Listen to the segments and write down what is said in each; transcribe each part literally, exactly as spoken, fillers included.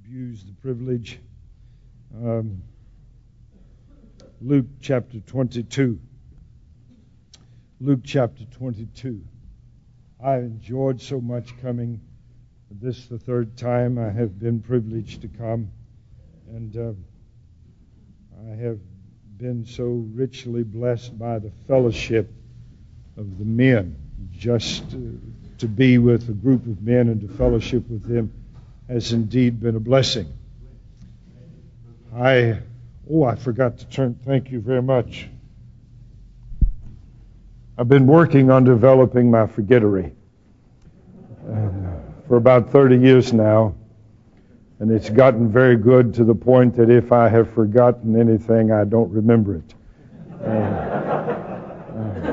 abuse the privilege. Um, Luke chapter twenty-two. Luke chapter twenty-two. I enjoyed so much coming. This is the third time I have been privileged to come. And uh, I have been so richly blessed by the fellowship of the men. Just uh, to be with a group of men and to fellowship with them has indeed been a blessing. I, oh, I forgot to turn, thank you very much. I've been working on developing my forgettery uh, for about thirty years now, and it's gotten very good to the point that if I have forgotten anything, I don't remember it. Uh, uh,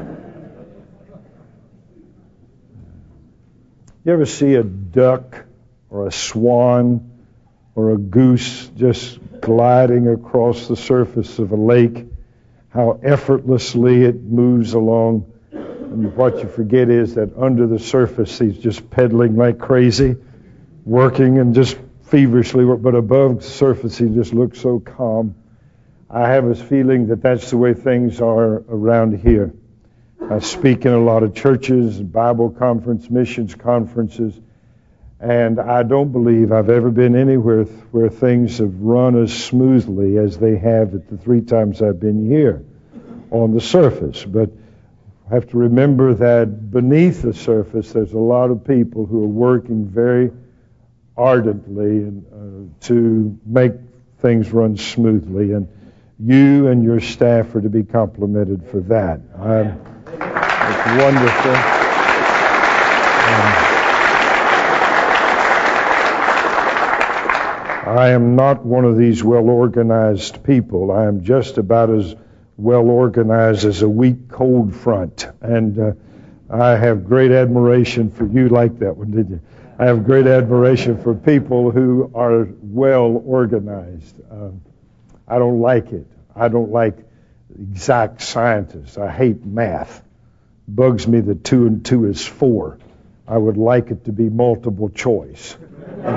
you ever see a duck or a swan or a goose just gliding across the surface of a lake, how effortlessly it moves along? And what you forget is that under the surface he's just pedaling like crazy, working and just feverishly, but above the surface he just looks so calm. I have a feeling that that's the way things are around here. I speak in a lot of churches, Bible conference, missions conferences, and I don't believe I've ever been anywhere where things have run as smoothly as they have at the three times I've been here on the surface. But I have to remember that beneath the surface there's a lot of people who are working very ardently and, uh, to make things run smoothly, and you and your staff are to be complimented for that. I'm, it's wonderful. Um, I am not one of these well-organized people. I am just about as well-organized as a weak cold front. And uh, I have great admiration for you. Like that one, did you? I have great admiration for people who are well-organized. Uh, I don't like it. I don't like exact scientists. I hate math. Bugs me that two and two is four. I would like it to be multiple choice. Uh,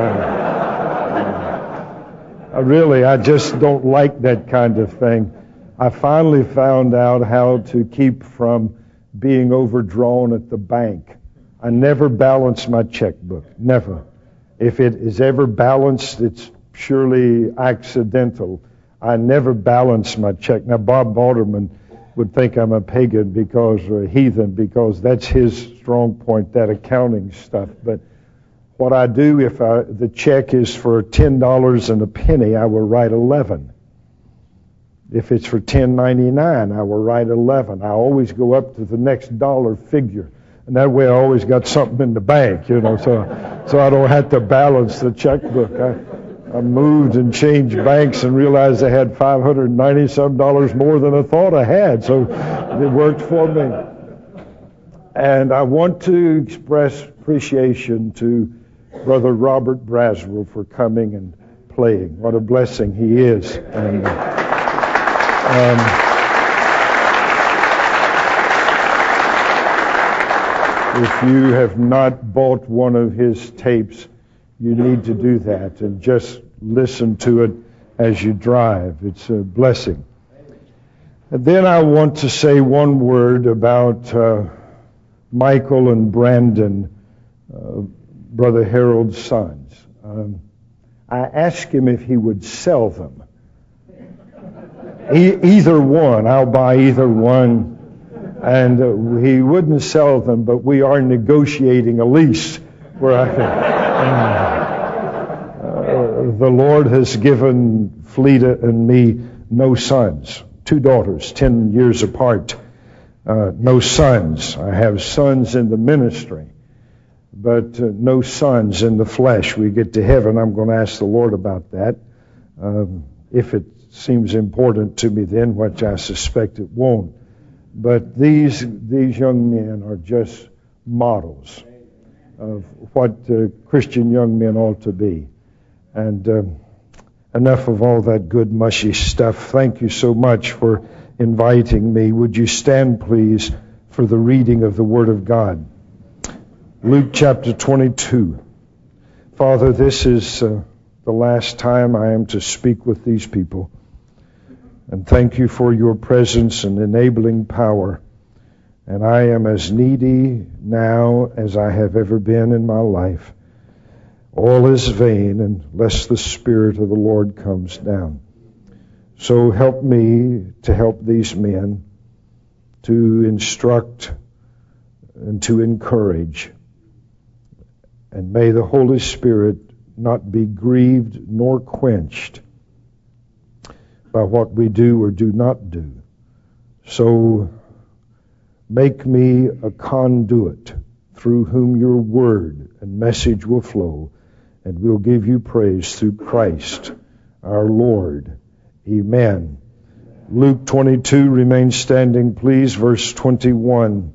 I really, I just don't like that kind of thing. I finally found out how to keep from being overdrawn at the bank. I never balance my checkbook. Never. If it is ever balanced, it's surely accidental. I never balance my check. Now, Bob Balderman would think I'm a pagan because, or a heathen, because that's his strong point, that accounting stuff. But what I do, if I, the check is for ten dollars and a penny, I will write eleven. If it's for ten ninety-nine, I will write eleven. I always go up to the next dollar figure. And that way I always got something in the bank, you know, so so I don't have to balance the checkbook. I, I moved and changed banks and realized I had five hundred ninety some dollars more than I thought I had, so it worked for me. And I want to express appreciation to Brother Robert Braswell for coming and playing. What a blessing he is. And um, if you have not bought one of his tapes, you need to do that and just listen to it as you drive. It's a blessing. And then I want to say one word about uh, Michael and Brandon, uh, Brother Harold's sons. Um, I asked him if he would sell them. E- either one. I'll buy either one. And uh, he wouldn't sell them, but we are negotiating a lease where I can. Uh, uh, the Lord has given Fleta and me no sons, two daughters, ten years apart, uh, no sons. I have sons in the ministry, but uh, no sons in the flesh. We get to heaven, I'm going to ask the Lord about that. Um, if it seems important to me then, which I suspect it won't. But these these young men are just models of what uh, Christian young men ought to be. And um, enough of all that good mushy stuff. Thank you so much for inviting me. Would you stand, please, for the reading of the Word of God? Luke chapter twenty-two. Father, this is uh, the last time I am to speak with these people. And thank you for your presence and enabling power. And I am as needy now as I have ever been in my life. All is vain unless the Spirit of the Lord comes down. So help me to help these men, to instruct and to encourage. And may the Holy Spirit not be grieved nor quenched by what we do or do not do. So make me a conduit through whom your word and message will flow, and we'll give you praise through Christ our Lord. Amen. Luke twenty-two, remain standing, please, verse twenty-one.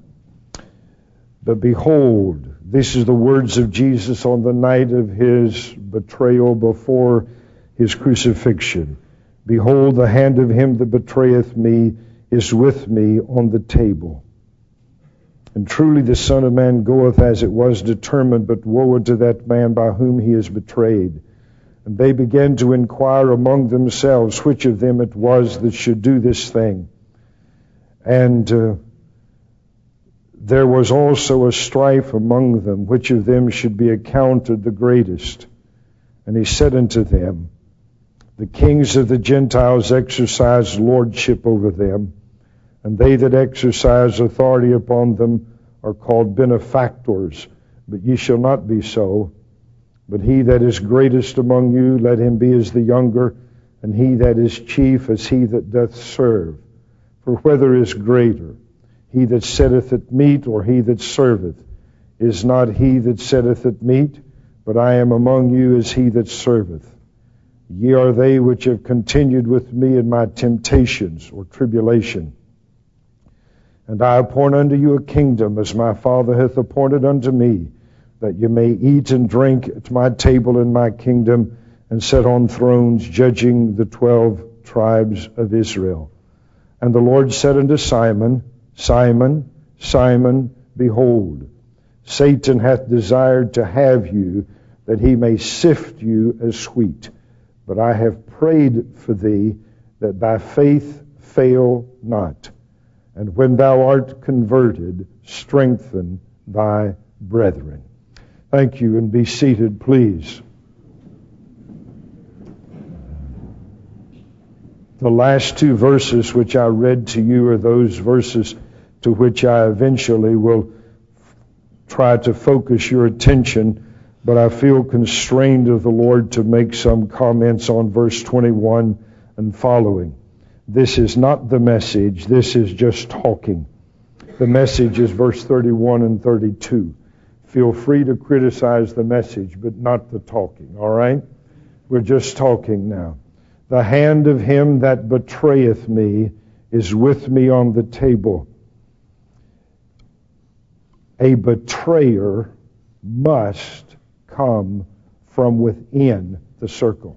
But behold, this is the words of Jesus on the night of his betrayal before his crucifixion. Behold, the hand of him that betrayeth me is with me on the table. And truly the Son of Man goeth as it was determined, but woe unto that man by whom he is betrayed. And they began to inquire among themselves which of them it was that should do this thing. And uh, there was also a strife among them, which of them should be accounted the greatest. And he said unto them, the kings of the Gentiles exercise lordship over them, and they that exercise authority upon them are called benefactors. But ye shall not be so. But he that is greatest among you, let him be as the younger, and he that is chief as he that doth serve. For whether is greater, he that setteth at meat or he that serveth? Is not he that setteth at meat? But I am among you as he that serveth. Ye are they which have continued with me in my temptations or tribulation. And I appoint unto you a kingdom, as my Father hath appointed unto me, that ye may eat and drink at my table in my kingdom, and sit on thrones, judging the twelve tribes of Israel. And the Lord said unto Simon, Simon, Simon, behold, Satan hath desired to have you, that he may sift you as wheat. But I have prayed for thee, that thy faith fail not. And when thou art converted, strengthen thy brethren. Thank you, and be seated, please. The last two verses which I read to you are those verses to which I eventually will try to focus your attention, but I feel constrained of the Lord to make some comments on verse twenty-one and following. This is not the message, this is just talking. The message is verse thirty-one and thirty-two. Feel free to criticize the message, but not the talking, all right? We're just talking now. The hand of him that betrayeth me is with me on the table. A betrayer must come from within the circle.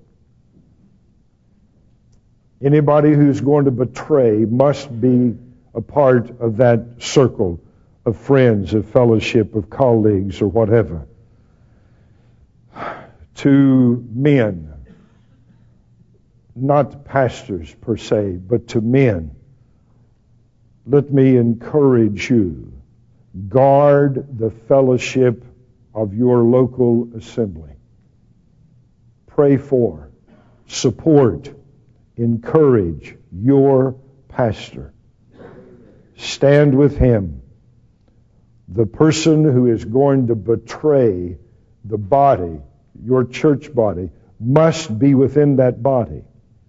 Anybody who's going to betray must be a part of that circle of friends, of fellowship, of colleagues, or whatever. To men, not pastors per se, but to men, let me encourage you. Guard the fellowship of your local assembly. Pray for, support, encourage your pastor. Stand with him. The person who is going to betray the body, your church body, must be within that body.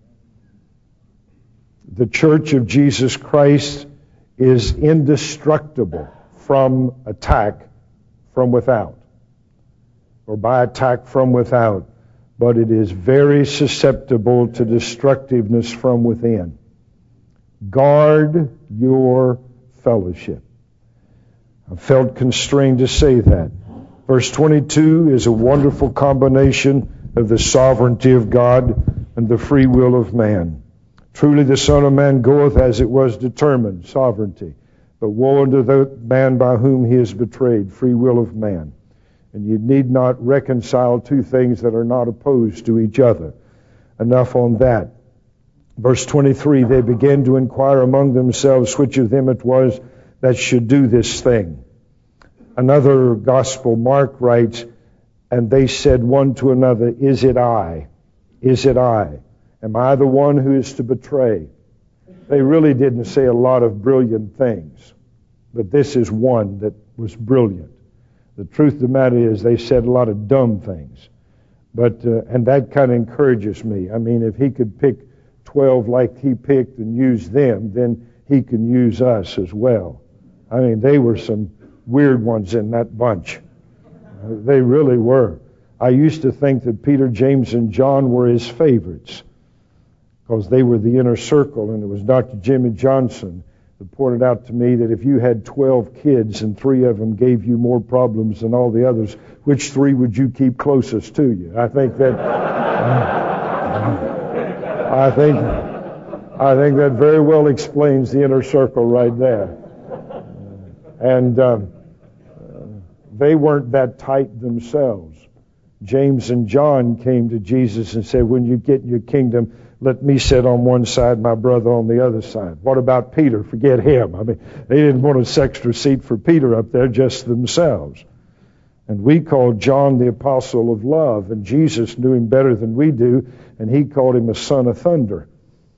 The church of Jesus Christ is indestructible from attack from without, or by attack from without, but it is very susceptible to destructiveness from within. Guard your fellowship. I felt constrained to say that. Verse twenty-two is a wonderful combination of the sovereignty of God and the free will of man. Truly the Son of Man goeth as it was determined, sovereignty. But woe unto the man by whom he is betrayed, free will of man. And you need not reconcile two things that are not opposed to each other. Enough on that. Verse twenty-three, they began to inquire among themselves which of them it was that should do this thing. Another gospel, Mark writes, and they said one to another, is it I? Is it I? Am I the one who is to betray? They really didn't say a lot of brilliant things, but this is one that was brilliant. The truth of the matter is they said a lot of dumb things, but uh, and that kind of encourages me. I mean, if he could pick twelve like he picked and use them, then he can use us as well. I mean, they were some weird ones in that bunch. Uh, they really were. I used to think that Peter, James, and John were his favorites because they were the inner circle, and it was Doctor Jimmy Johnson that pointed out to me that if you had twelve kids and three of them gave you more problems than all the others, which three would you keep closest to you? I think that uh, I think I think that very well explains the inner circle right there. And um, they weren't that tight themselves. James and John came to Jesus and said, when you get in your kingdom, let me sit on one side, my brother on the other side. What about Peter? Forget him. I mean, they didn't want a extra seat for Peter up there, just themselves. And we called John the apostle of love, and Jesus knew him better than we do, and he called him a son of thunder.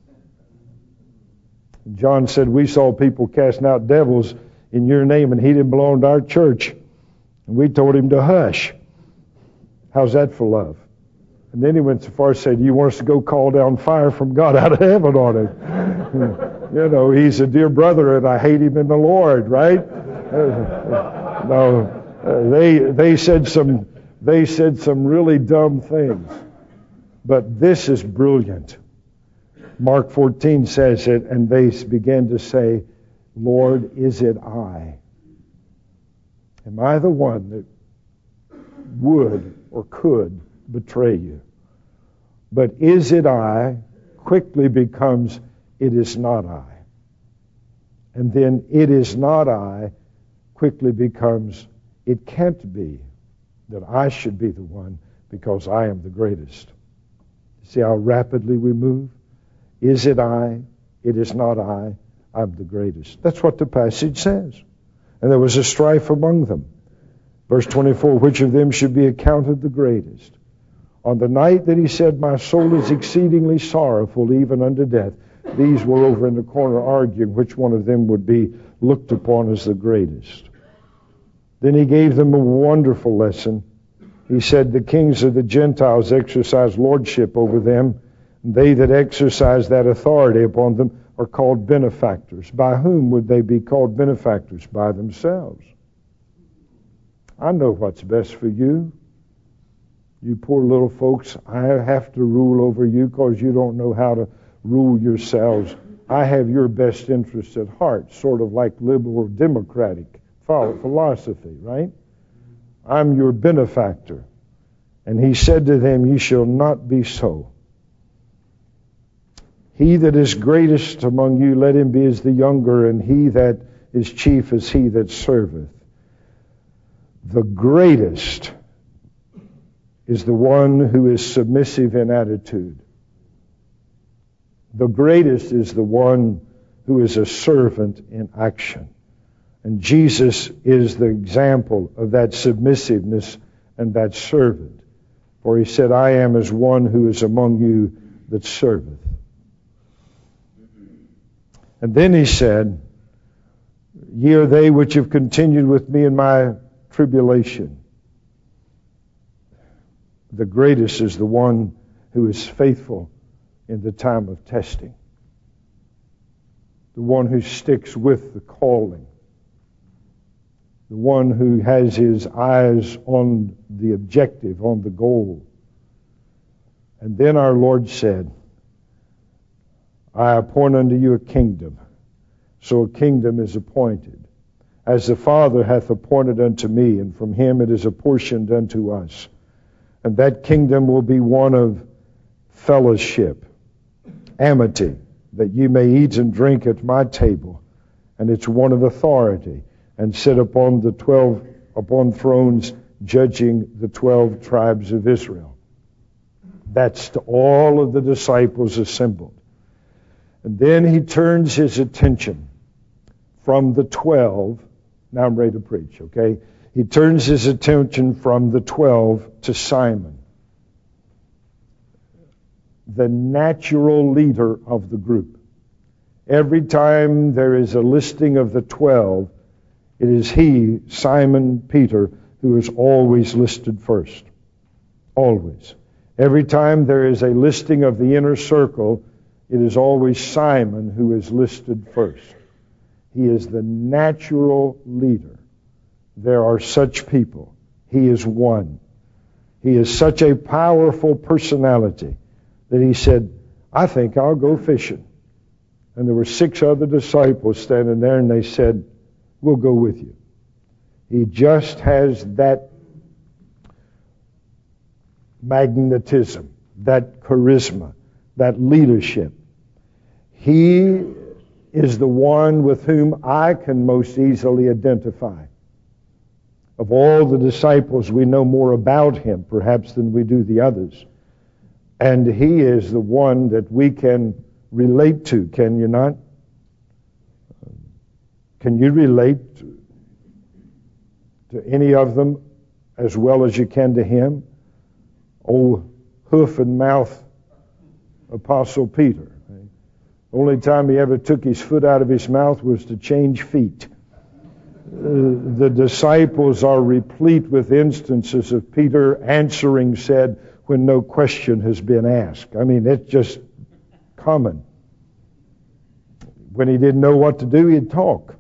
And John said, we saw people casting out devils in your name, and he didn't belong to our church. And we told him to hush. How's that for love? And then he went so far as to say, do you want us to go call down fire from God out of heaven on him? You know, he's a dear brother and I hate him in the Lord, right? Uh, no, uh, they they said some they said some really dumb things. But this is brilliant. Mark fourteen says it, and they began to say, Lord, is it I? Am I the one that would or could betray you? But is it I quickly becomes it is not I. And then it is not I quickly becomes it can't be that I should be the one because I am the greatest. See how rapidly we move? Is it I? It is not I. I'm the greatest. That's what the passage says. And there was a strife among them. Verse twenty-four, which of them should be accounted the greatest? On the night that he said, my soul is exceedingly sorrowful, even unto death, these were over in the corner arguing which one of them would be looked upon as the greatest. Then he gave them a wonderful lesson. He said, the kings of the Gentiles exercise lordship over them, and they that exercise that authority upon them are called benefactors. By whom would they be called benefactors? By themselves. I know what's best for you. You poor little folks, I have to rule over you because you don't know how to rule yourselves. I have your best interests at heart, sort of like liberal democratic philosophy, right? I'm your benefactor. And he said to them, ye shall not be so. He that is greatest among you, let him be as the younger, and he that is chief as he that serveth. The greatest is the one who is submissive in attitude. The greatest is the one who is a servant in action. And Jesus is the example of that submissiveness and that servant. For he said, I am as one who is among you that serveth. And then he said, ye are they which have continued with me in my tribulation. The greatest is the one who is faithful in the time of testing. The one who sticks with the calling. The one who has his eyes on the objective, on the goal. And then our Lord said, I appoint unto you a kingdom. So a kingdom is appointed. As the Father hath appointed unto me, and from him it is apportioned unto us. And that kingdom will be one of fellowship, amity, that ye may eat and drink at my table. And it's one of authority, and sit upon the twelve, upon thrones judging the twelve tribes of Israel. That's to all of the disciples assembled. And then he turns his attention from the twelve. Now I'm ready to preach, okay? He turns his attention from the twelve to Simon, the natural leader of the group. Every time there is a listing of the twelve, it is he, Simon Peter, who is always listed first. Always. Every time there is a listing of the inner circle, it is always Simon who is listed first. He is the natural leader. There are such people. He is one. He is such a powerful personality that he said, I think I'll go fishing. And there were six other disciples standing there, and they said, we'll go with you. He just has that magnetism, that charisma, that leadership. He is the one with whom I can most easily identify. Of all the disciples, we know more about him, perhaps, than we do the others. And he is the one that we can relate to, can you not? Can you relate to, to any of them as well as you can to him? Old hoof and mouth Apostle Peter. The only time he ever took his foot out of his mouth was to change feet. Uh, the disciples are replete with instances of Peter answering said when no question has been asked. I mean, it's just common. When he didn't know what to do, he'd talk.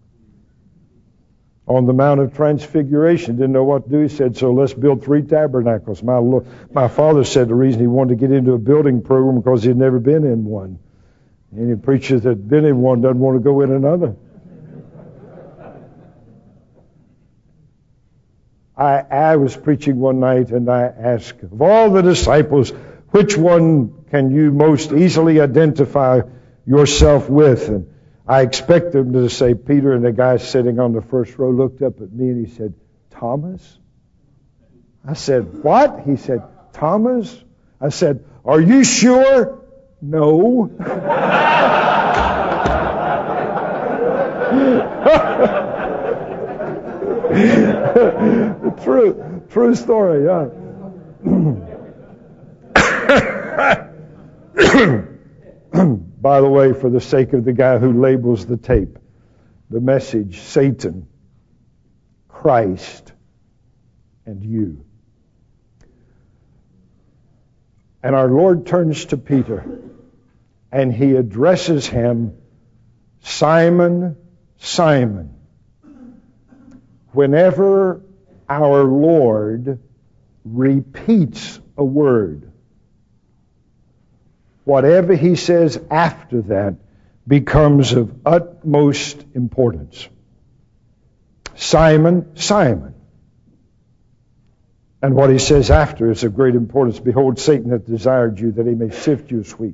On the Mount of Transfiguration, didn't know what to do. He said, so let's build three tabernacles. My, my father said the reason he wanted to get into a building program because he'd never been in one. Any preacher that's been in one doesn't want to go in another. I, I was preaching one night and I asked, of all the disciples, which one can you most easily identify yourself with? And I expected him to say Peter, and the guy sitting on the first row looked up at me and he said, Thomas? I said, what? He said, Thomas? I said, are you sure? No. True, true story, yeah. By the way, for the sake of the guy who labels the tape, the message, Satan, Christ, and you. And our Lord turns to Peter, and he addresses him, Simon, Simon. Whenever our Lord repeats a word, whatever he says after that becomes of utmost importance. Simon, Simon. And what he says after is of great importance. Behold, Satan hath desired you that he may sift you as wheat.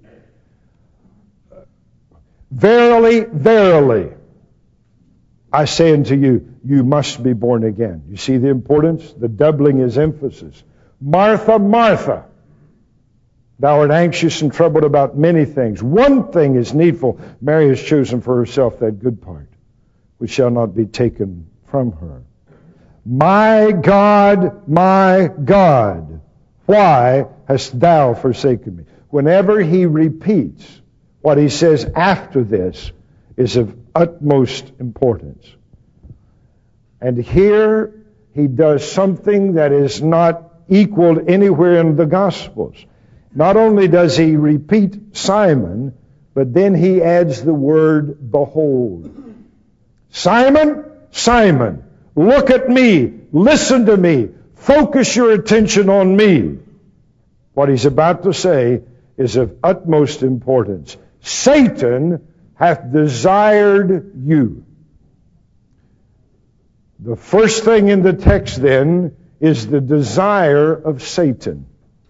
Verily, verily, I say unto you, you must be born again. You see the importance? The doubling is emphasis. Martha, Martha, thou art anxious and troubled about many things. One thing is needful. Mary has chosen for herself that good part, which shall not be taken from her. My God, my God, why hast thou forsaken me? Whenever he repeats, what he says after this is of utmost importance. And here he does something that is not equaled anywhere in the Gospels. Not only does he repeat Simon, but then he adds the word behold. Simon, Simon, look at me, listen to me, focus your attention on me. What he's about to say is of utmost importance. Satan hath desired you. The first thing in the text then is the desire of Satan.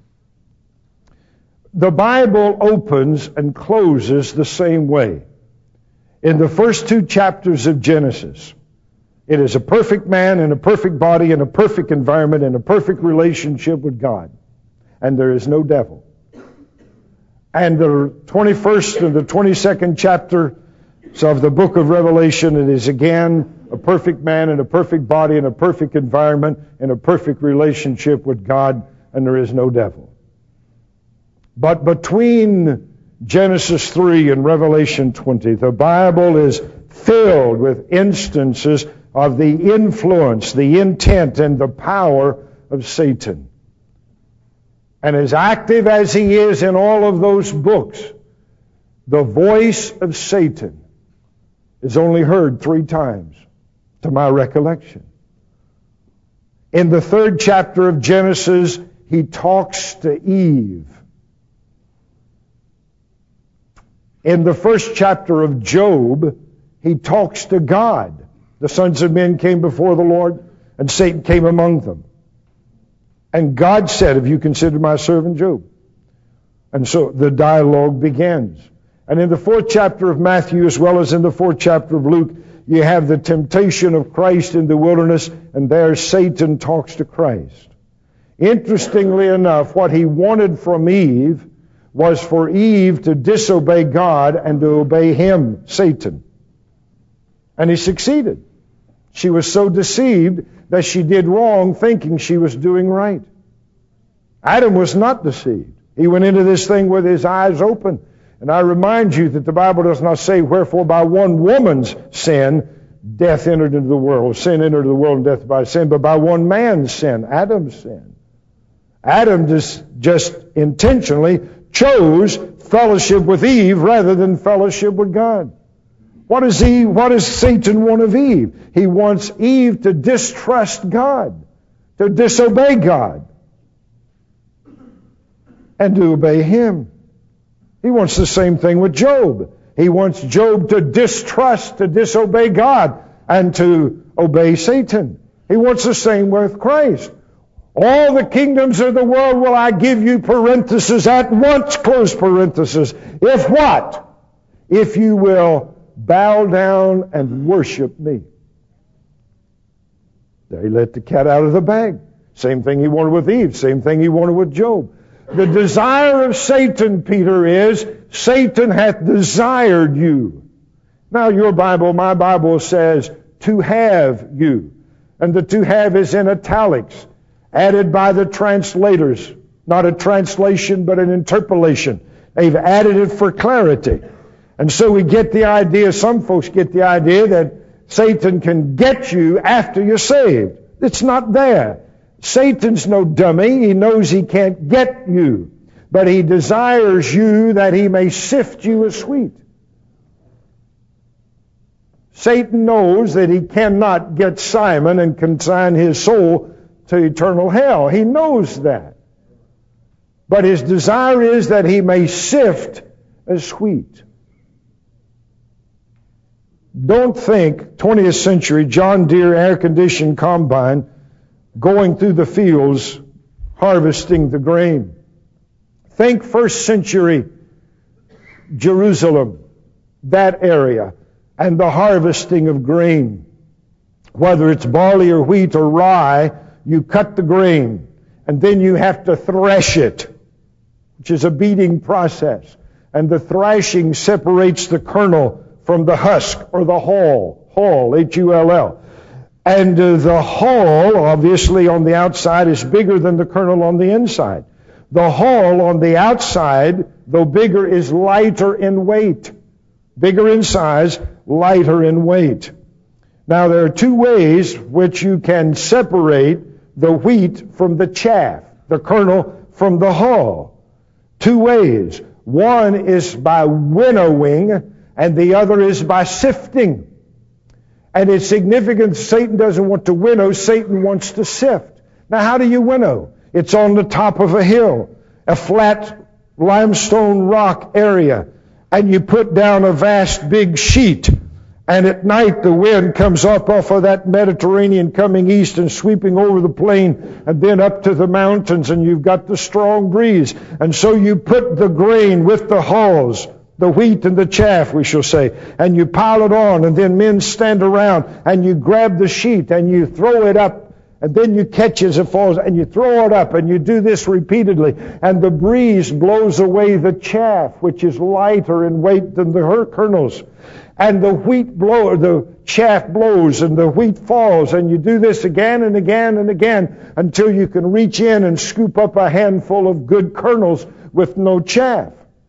The Bible opens and closes the same way. In the first two chapters of Genesis, It is a perfect man in a perfect body in a perfect environment in a perfect relationship with God. And there is no devil. And the twenty-first and the twenty-second chapter of the book of Revelation, it is again a perfect man in a perfect body in a perfect environment in a perfect relationship with God, and there is no devil. But between Genesis three and Revelation twenty, the Bible is filled with instances of the influence, the intent, and the power of Satan. And as active as he is in all of those books, the voice of Satan is only heard three times, to my recollection. In the third chapter of Genesis, he talks to Eve. In the first chapter of Job, he talks to God. The sons of men came before the Lord, and Satan came among them. And God said, have you considered my servant Job? And so the dialogue begins. And in the fourth chapter of Matthew, as well as in the fourth chapter of Luke, you have the temptation of Christ in the wilderness, and there Satan talks to Christ. Interestingly enough, what he wanted from Eve was for Eve to disobey God and to obey him, Satan. And he succeeded. She was so deceived that she did wrong thinking she was doing right. Adam was not deceived. He went into this thing with his eyes open. And I remind you that the Bible does not say, wherefore by one woman's sin, death entered into the world. Sin entered into the world and death by sin, but by one man's sin, Adam's sin. Adam just, just intentionally chose fellowship with Eve rather than fellowship with God. What does he, what does Satan want of Eve? He wants Eve to distrust God, to disobey God, and to obey him. He wants the same thing with Job. He wants Job to distrust, to disobey God, and to obey Satan. He wants the same with Christ. All the kingdoms of the world will I give you, parenthesis, at once, close parenthesis. If what? If you will bow down and worship me. There he let the cat out of the bag. Same thing he wanted with Eve. Same thing he wanted with Job. The desire of Satan, Peter, is, Satan hath desired you. Now your Bible, my Bible says, to have you. And the to have is in italics, added by the translators. Not a translation, but an interpolation. They've added it for clarity. And so we get the idea, some folks get the idea that Satan can get you after you're saved. It's not there. Satan's no dummy. He knows he can't get you. But he desires you that he may sift you as wheat. Satan knows that he cannot get Simon and consign his soul to eternal hell. He knows that. But his desire is that he may sift as wheat. Don't think twentieth century John Deere air-conditioned combine going through the fields harvesting the grain. Think first century Jerusalem, that area, and the harvesting of grain. Whether it's barley or wheat or rye, you cut the grain, and then you have to thresh it, which is a beating process. And the thrashing separates the kernel from the husk or the hull, hull, H U L L. And uh, the hull, obviously on the outside, is bigger than the kernel on the inside. The hull on the outside, though bigger, is lighter in weight. Bigger in size, lighter in weight. Now there are two ways which you can separate the wheat from the chaff, the kernel from the hull. Two ways. One is by winnowing, and the other is by sifting. And it's significant, Satan doesn't want to winnow, Satan wants to sift. Now how do you winnow? It's on the top of a hill, a flat limestone rock area, and you put down a vast big sheet. And at night the wind comes up off of that Mediterranean coming east and sweeping over the plain and then up to the mountains, and you've got the strong breeze. And so you put the grain with the hulls The wheat and the chaff, we shall say. And you pile it on, and then men stand around, and you grab the sheet, and you throw it up, and then you catch it as it falls, and you throw it up, and you do this repeatedly. And the breeze blows away the chaff, which is lighter in weight than the kernels. And the wheat blow, the chaff blows, and the wheat falls, and you do this again and again and again until you can reach in and scoop up a handful of good kernels with no chaff.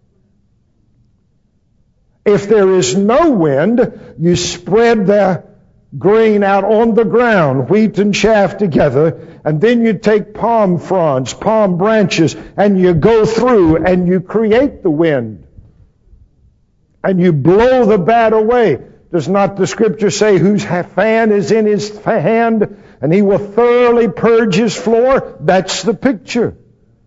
If there is no wind, you spread the grain out on the ground, wheat and chaff together, and then you take palm fronds, palm branches, and you go through and you create the wind. And you blow the bad away. Does not the Scripture say, whose fan is in his hand, and he will thoroughly purge his floor? That's the picture.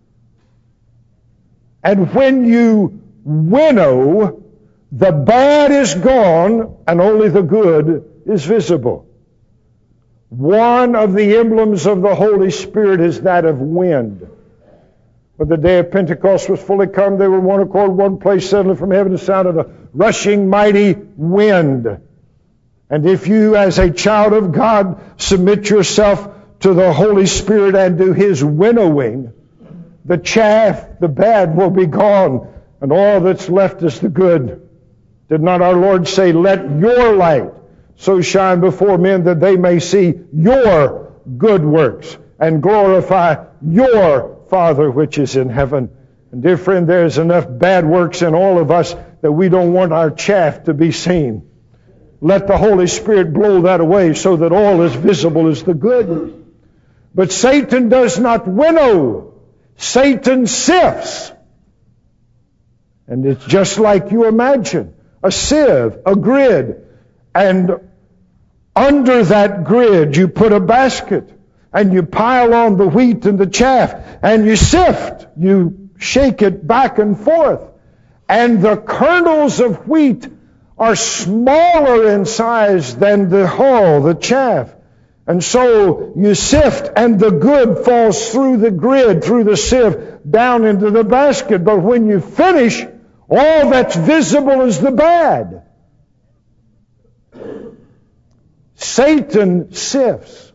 And when you winnow, the bad is gone, and only the good is visible. One of the emblems of the Holy Spirit is that of wind. When the day of Pentecost was fully come, they were in one accord, one place, suddenly from heaven the sound of a rushing mighty wind. And if you, as a child of God, submit yourself to the Holy Spirit and to His winnowing, the chaff, the bad will be gone, and all that's left is the good. Did not our Lord say, let your light so shine before men that they may see your good works and glorify your Father which is in heaven? And dear friend, there's enough bad works in all of us that we don't want our chaff to be seen. Let the Holy Spirit blow that away so that all is visible is the good. But Satan does not winnow. Satan sifts. And it's just like you imagine. A sieve, a grid. And under that grid you put a basket. And you pile on the wheat and the chaff. And you sift. You shake it back and forth. And the kernels of wheat are smaller in size than the hull, the chaff. And so you sift, and the good falls through the grid, through the sieve, down into the basket. But when you finish, all that's visible is the bad. Satan sifts.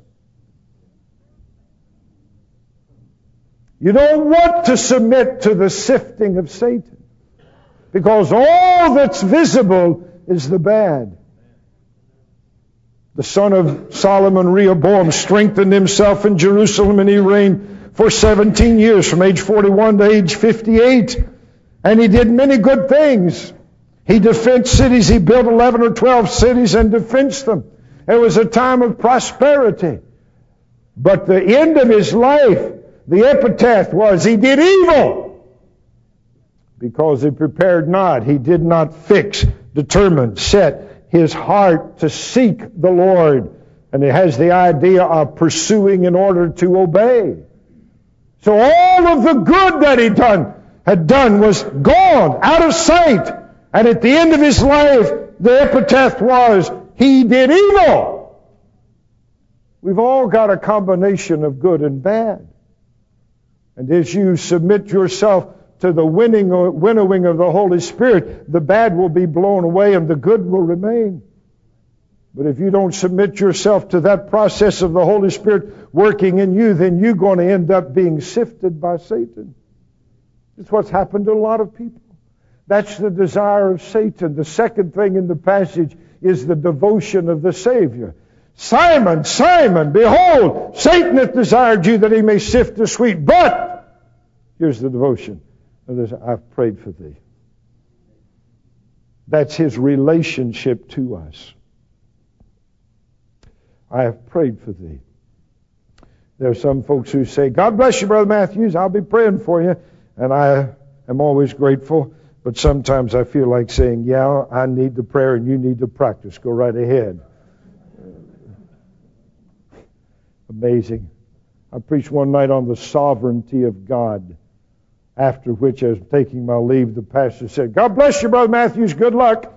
You don't want to submit to the sifting of Satan, because all that's visible is the bad. The son of Solomon, Rehoboam, strengthened himself in Jerusalem, and he reigned for seventeen years, from age forty-one to age fifty-eight. And he did many good things. He defended cities. He built eleven or twelve cities and defended them. It was a time of prosperity. But the end of his life, the epitaph was, he did evil, because he prepared not. He did not fix, determine, set his heart to seek the Lord. And it has the idea of pursuing in order to obey. So all of the good that he done had done was gone, out of sight. And at the end of his life, the epitaph was, he did evil. We've all got a combination of good and bad. And as you submit yourself to the winning, winnowing of the Holy Spirit, the bad will be blown away and the good will remain. But if you don't submit yourself to that process of the Holy Spirit working in you, then you're going to end up being sifted by Satan. It's what's happened to a lot of people. That's the desire of Satan. The second thing in the passage is the devotion of the Savior. Simon, Simon, behold, Satan hath desired you that he may sift the wheat. But, here's the devotion. I've prayed for thee. That's his relationship to us. I have prayed for thee. There are some folks who say, God bless you, Brother Matthews, I'll be praying for you. And I am always grateful. But sometimes I feel like saying, yeah, I need the prayer and you need the practice. Go right ahead. Amazing. I preached one night on the sovereignty of God. After which, as taking my leave, the pastor said, God bless you, Brother Matthews, good luck.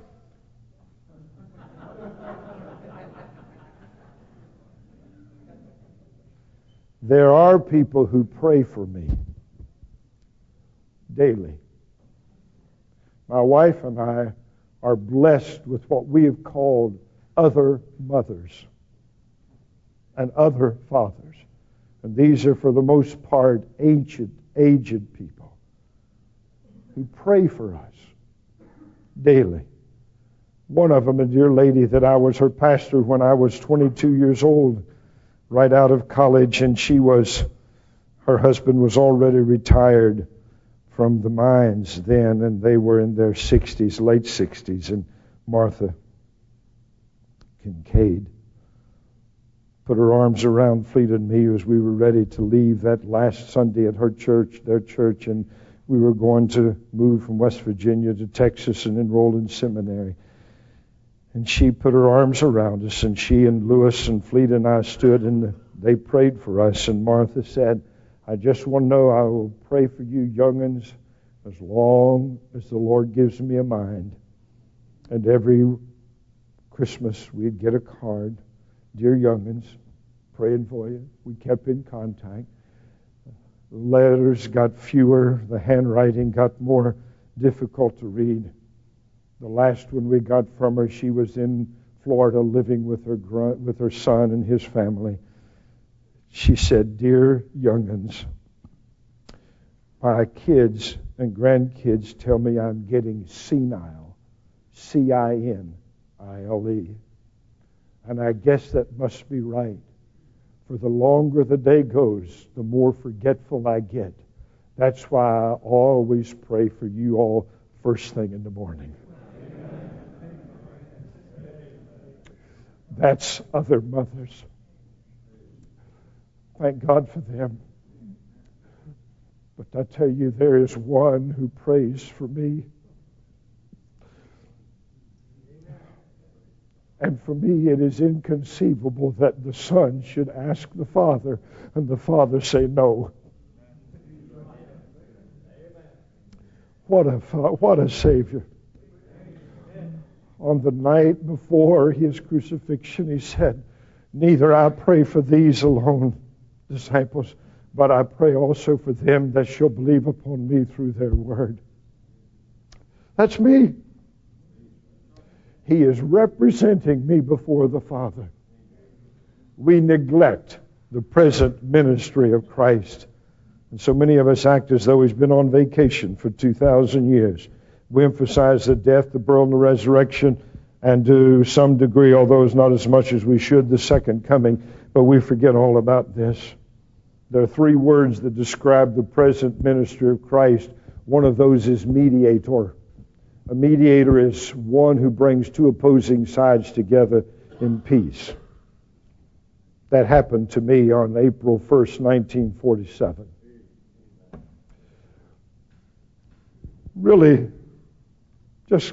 There are people who pray for me daily. My wife and I are blessed with what we have called other mothers and other fathers. And these are, for the most part, aged, aged people who pray for us daily. One of them, a dear lady that I was her pastor when I was twenty-two years old, right out of college, and she was, her husband was already retired from the mines then, and they were in their sixties, late sixties, and Martha Kincaid put her arms around Fleet and me as we were ready to leave that last Sunday at her church, their church, and we were going to move from West Virginia to Texas and enroll in seminary. And she put her arms around us, and she and Lewis and Fleet and I stood, and they prayed for us. And Martha said, I just want to know I will pray for you young'uns as long as the Lord gives me a mind. And every Christmas we'd get a card. Dear young'uns, praying for you. We kept in contact. The letters got fewer. The handwriting got more difficult to read. The last one we got from her, she was in Florida living with her with her son and his family. She said, Dear young'uns, my kids and grandkids tell me I'm getting senile, C I N I L E. And I guess that must be right. For the longer the day goes, the more forgetful I get. That's why I always pray for you all first thing in the morning. That's other mothers. Thank God for them. But I tell you, there is one who prays for me. And for me, it is inconceivable that the Son should ask the Father and the Father say no. What a, what a Savior. On the night before his crucifixion, he said, Neither I pray for these alone, disciples, but I pray also for them that shall believe upon me through their word. That's me. He is representing me before the Father. We neglect the present ministry of Christ. And so many of us act as though he's been on vacation for two thousand years. We emphasize the death, the burial, and the resurrection, and to some degree, although it's not as much as we should, the second coming. But we forget all about this. There are three words that describe the present ministry of Christ. One of those is mediator. A mediator is one who brings two opposing sides together in peace. That happened to me on April first, nineteen forty-seven. Really, just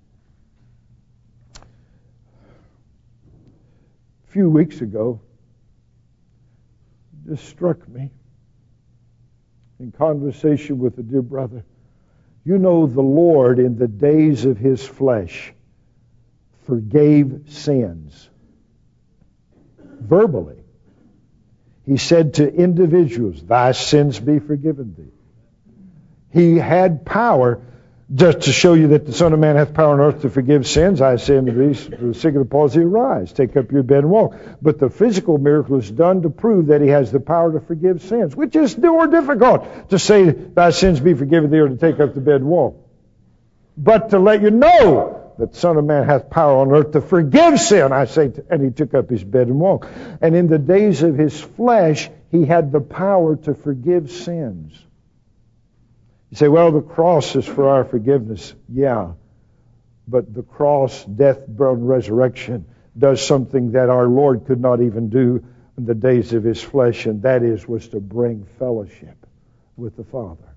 a few weeks ago, it just struck me in conversation with a dear brother. You know, the Lord in the days of his flesh forgave sins. Verbally. He said to individuals, thy sins be forgiven thee. He had power. Just to show you that the Son of Man hath power on earth to forgive sins, I say unto thee, for the sick of the palsy, arise, take up your bed and walk. But the physical miracle is done to prove that he has the power to forgive sins, which is more difficult to say, thy sins be forgiven thee, or to take up the bed and walk. But to let you know that the Son of Man hath power on earth to forgive sin, I say, and he took up his bed and walked. And in the days of his flesh, he had the power to forgive sins. You say, well, the cross is for our forgiveness. Yeah, but the cross, death, burial, and resurrection does something that our Lord could not even do in the days of his flesh, and that is, was to bring fellowship with the Father.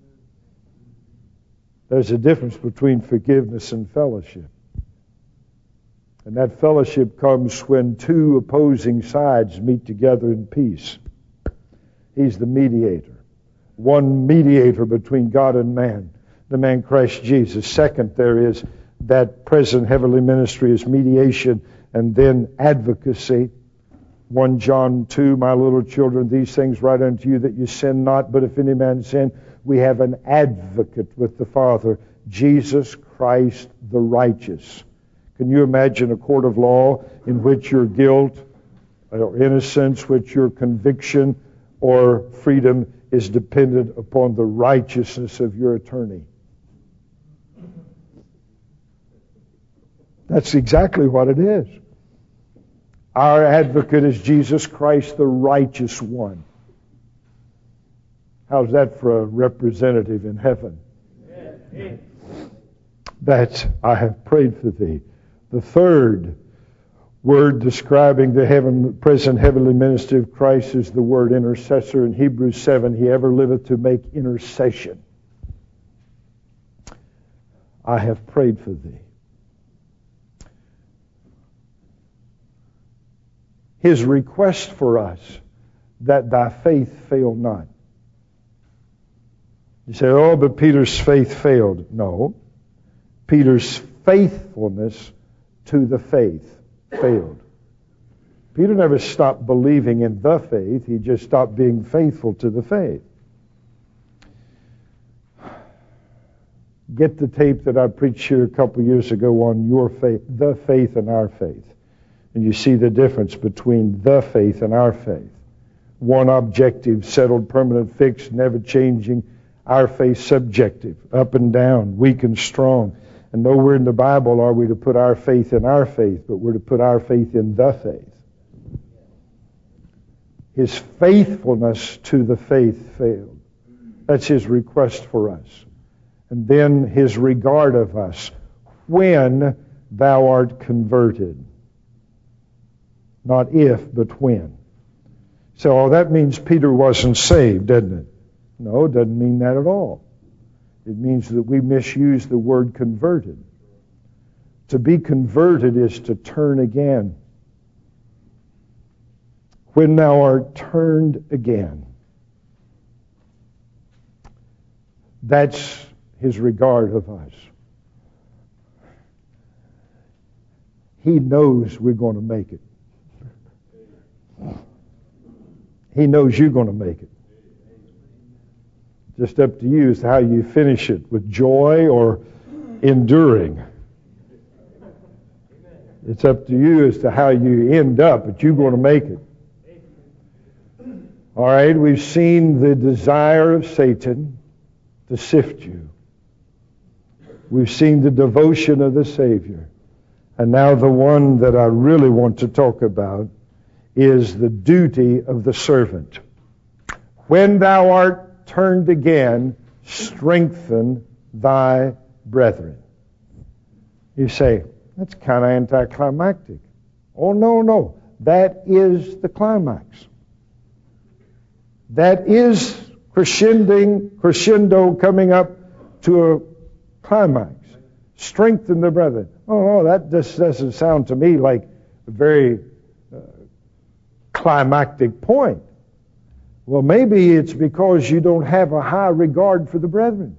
There's a difference between forgiveness and fellowship. And that fellowship comes when two opposing sides meet together in peace. He's the mediator. One mediator between God and man, the man Christ Jesus. Second, there is that present heavenly ministry is mediation, and then advocacy. First John two, my little children, these things write unto you that you sin not, but if any man sin, We have an advocate with the Father, Jesus Christ the righteous. Can you imagine a court of law in which your guilt or innocence, which your conviction or freedom is dependent upon the righteousness of your attorney? That's exactly what it is. Our advocate is Jesus Christ, the righteous one. How's that for a representative in heaven? That's, I have prayed for thee. The third word describing the heaven, present heavenly ministry of Christ is the word intercessor. In Hebrews seven, he ever liveth to make intercession. I have prayed for thee. His request for us, that thy faith fail not. You say, oh, but Peter's faith failed. No. Peter's faithfulness to the faith failed. Peter never stopped believing in the faith. He just stopped being faithful to the faith. Get the tape that I preached here a couple years ago on your faith, the faith and our faith. And you see the difference between the faith and our faith. One objective, settled, permanent, fixed, never changing. Our faith subjective, up and down, weak and strong. And nowhere in the Bible are we to put our faith in our faith, but we're to put our faith in the faith. His faithfulness to the faith failed. That's his request for us. And then his regard of us. When thou art converted. Not if, but when. So oh, that means Peter wasn't saved, doesn't it? No, it doesn't mean that at all. It means that we misuse the word converted. To be converted is to turn again. When thou art turned again. That's his regard of us. He knows we're going to make it. He knows you're going to make it. Just up to you as to how you finish it, with joy or enduring. It's up to you as to how you end up, but you're going to make it. All right, we've seen the desire of Satan to sift you. We've seen the devotion of the Savior. And now the one that I really want to talk about is the duty of the servant. When thou art turned again, strengthen thy brethren. You say, that's kind of anticlimactic. Oh, no, no. That is the climax. That is crescending, crescendo coming up to a climax. Strengthen the brethren. Oh, no, that just doesn't sound to me like a very uh, climactic point. Well, maybe it's because you don't have a high regard for the brethren.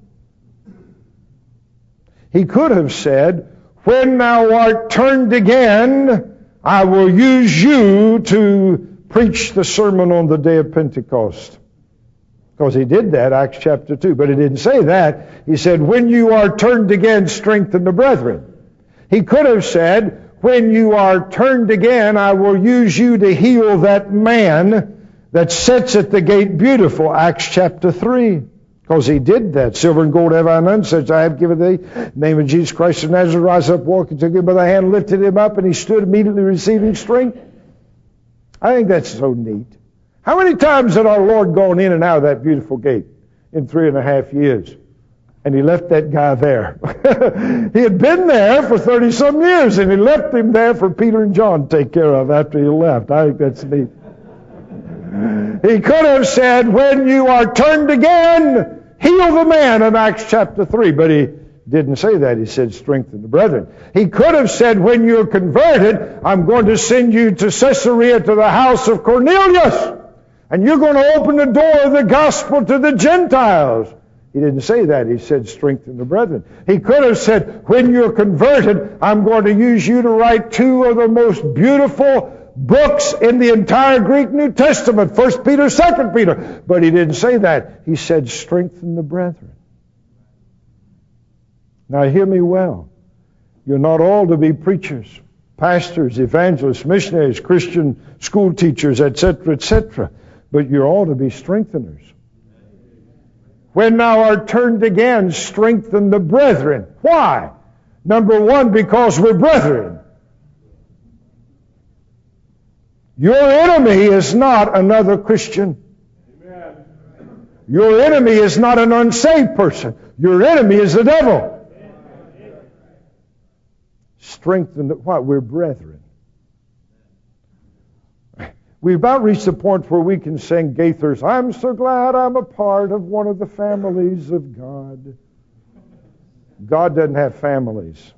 He could have said, when thou art turned again, I will use you to preach the sermon on the day of Pentecost. Because he did that, Acts chapter two. But he didn't say that. He said, when you are turned again, strengthen the brethren. He could have said, when you are turned again, I will use you to heal that man that sits at the gate beautiful, Acts chapter three. Because he did that. Silver and gold have I none, such I have given thee. In the name of Jesus Christ of Nazareth, rise up, walk, and took him by the hand, lifted him up, and he stood immediately receiving strength. I think that's so neat. How many times had our Lord gone in and out of that beautiful gate in three and a half years? And he left that guy there. He had been there for thirty-some years, and he left him there for Peter and John to take care of after he left. I think that's neat. He could have said, when you are turned again, heal the man in Acts chapter three. But he didn't say that. He said, strengthen the brethren. He could have said, when you're converted, I'm going to send you to Caesarea to the house of Cornelius. And you're going to open the door of the gospel to the Gentiles. He didn't say that. He said, strengthen the brethren. He could have said, when you're converted, I'm going to use you to write two of the most beautiful books in the entire Greek New Testament, First Peter, Second Peter. But he didn't say that. He said, strengthen the brethren. Now hear me well. You're not all to be preachers, pastors, evangelists, missionaries, Christian school teachers, et cetera, et cetera. But you're all to be strengtheners. When thou art turned again, strengthen the brethren. Why? Number one, because we're brethren. Your enemy is not another Christian. Your enemy is not an unsaved person. Your enemy is the devil. Strengthen the, what? We're brethren. We've about reached the point where we can sing Gaither's, I'm so glad I'm a part of one of the families of God. God doesn't have families.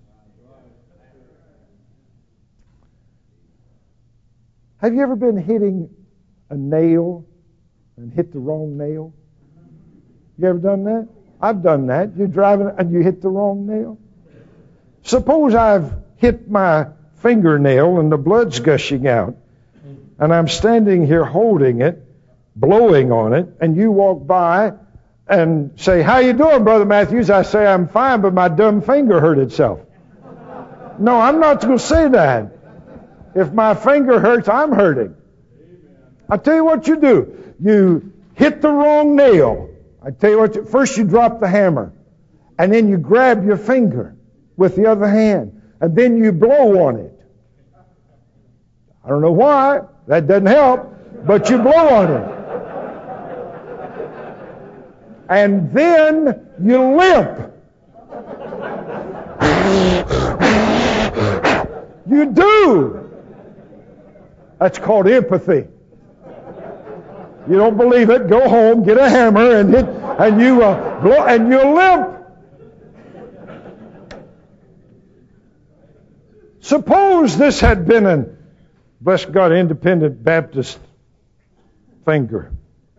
Have you ever been hitting a nail and hit the wrong nail? You ever done that? I've done that. You're driving and you hit the wrong nail. Suppose I've hit my fingernail and the blood's gushing out, and I'm standing here holding it, blowing on it, and you walk by and say, how you doing, Brother Matthews? I say, I'm fine, but my dumb finger hurt itself. No, I'm not going to say that. If my finger hurts, I'm hurting. I tell you what you do. You hit the wrong nail. I tell you what, you, first you drop the hammer, and then you grab your finger with the other hand, and then you blow on it. I don't know why. That doesn't help, but you blow on it. And then you limp. You do. That's called empathy. You don't believe it? Go home, get a hammer, and hit, and you uh, blow, and you limp. Suppose this had been an, bless God, independent Baptist finger.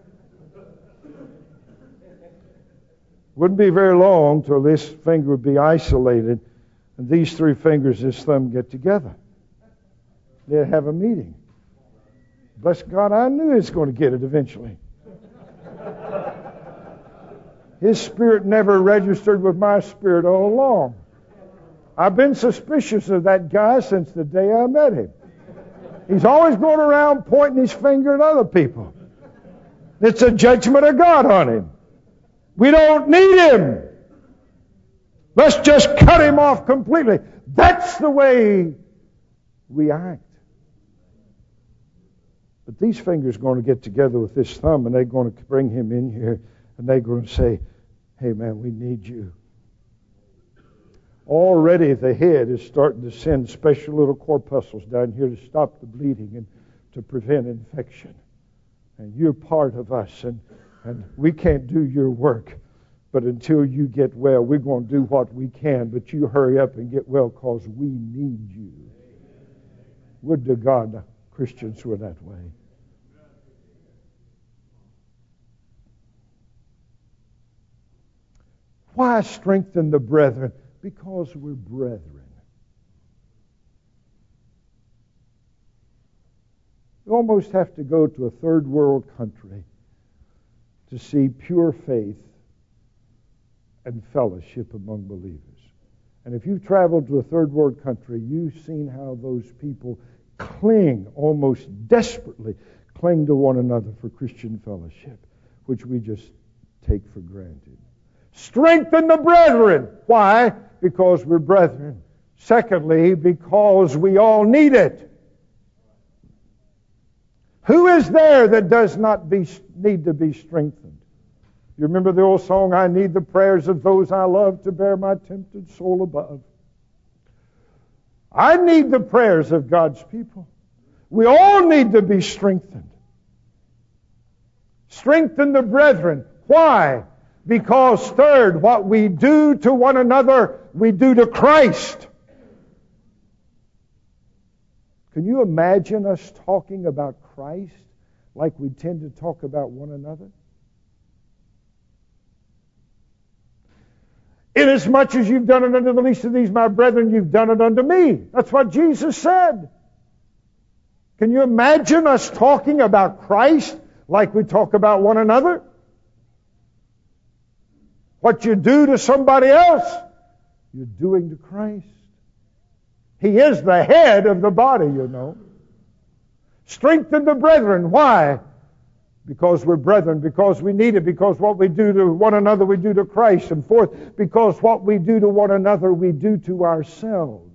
Wouldn't be very long till this finger would be isolated, and these three fingers, this thumb, get together. They'd have a meeting. Bless God, I knew he was going to get it eventually. His spirit never registered with my spirit all along. I've been suspicious of that guy since the day I met him. He's always going around pointing his finger at other people. It's a judgment of God on him. We don't need him. Let's just cut him off completely. That's the way we act. But these fingers are going to get together with this thumb, and they're going to bring him in here, and they're going to say, hey man, we need you. Already the head is starting to send special little corpuscles down here to stop the bleeding and to prevent infection. And you're part of us, and, and we can't do your work. But until you get well, we're going to do what we can. But you hurry up and get well because we need you. Would to God Christians were that way. Why strengthen the brethren? Because we're brethren. You almost have to go to a third world country to see pure faith and fellowship among believers. And if you've traveled to a third world country, you've seen how those people cling, almost desperately cling to one another for Christian fellowship, which we just take for granted. Strengthen the brethren. Why? Because we're brethren. Secondly, because we all need it. Who is there that does not be, need to be strengthened? You remember the old song, I need the prayers of those I love to bear my tempted soul above. I need the prayers of God's people. We all need to be strengthened. Strengthen the brethren. Why? Because third, what we do to one another, we do to Christ. Can you imagine us talking about Christ like we tend to talk about one another? Inasmuch as you've done it unto the least of these, my brethren, you've done it unto me. That's what Jesus said. Can you imagine us talking about Christ like we talk about one another? What you do to somebody else, you're doing to Christ. He is the head of the body, you know. Strengthen the brethren. Why? Because we're brethren, because we need it, because what we do to one another, we do to Christ. And fourth, because what we do to one another, we do to ourselves.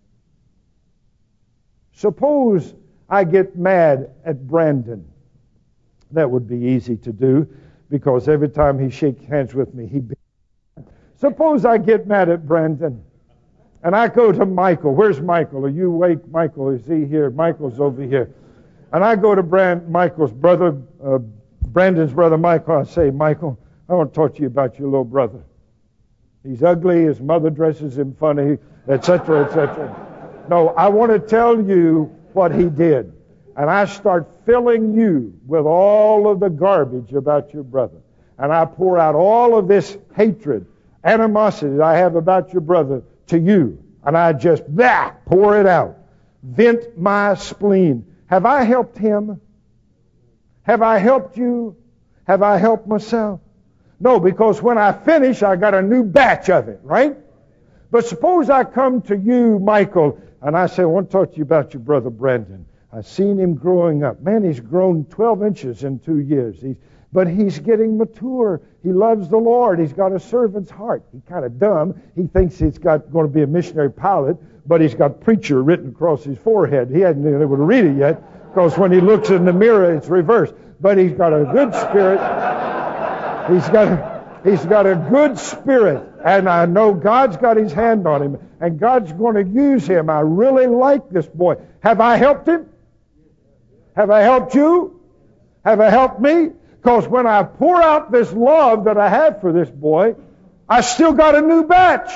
Suppose I get mad at Brandon. That would be easy to do, because every time he shakes hands with me, he beats me. Suppose I get mad at Brandon, and I go to Michael. Where's Michael? Are you awake, Michael? Is he here? Michael's over here. And I go to Brand, Michael's brother, uh, Brandon's brother Michael. I say, Michael, I want to talk to you about your little brother. He's ugly. His mother dresses him funny, et cetera, et cetera. No, I want to tell you what he did. And I start filling you with all of the garbage about your brother. And I pour out all of this hatred, animosity that I have about your brother to you. And I just, bah, pour it out. Vent my spleen. Have I helped him? Have I helped you? Have I helped myself? No, because when I finish, I got a new batch of it, right? But suppose I come to you, Michael, and I say, I want to talk to you about your brother Brandon. I've seen him growing up. Man, he's grown twelve inches in two years. He's, but he's getting mature. He loves the Lord. He's got a servant's heart. He's kind of dumb. He thinks he's got going to be a missionary pilot, but he's got preacher written across his forehead. He hasn't been able to read it yet, because when he looks in the mirror, it's reversed. But he's got a good spirit. He's got a, he's got a good spirit. And I know God's got his hand on him. And God's going to use him. I really like this boy. Have I helped him? Have I helped you? Have I helped me? Because when I pour out this love that I have for this boy, I still got a new batch.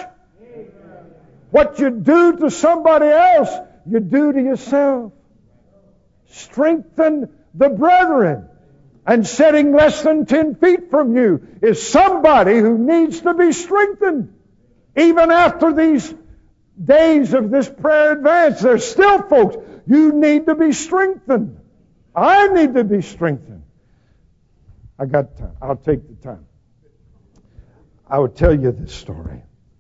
What you do to somebody else, you do to yourself. Strengthen the brethren. And sitting less than ten feet from you is somebody who needs to be strengthened. Even after these days of this prayer advance, there's still folks, you need to be strengthened. I need to be strengthened. I got time. I'll take the time. I will tell you this story.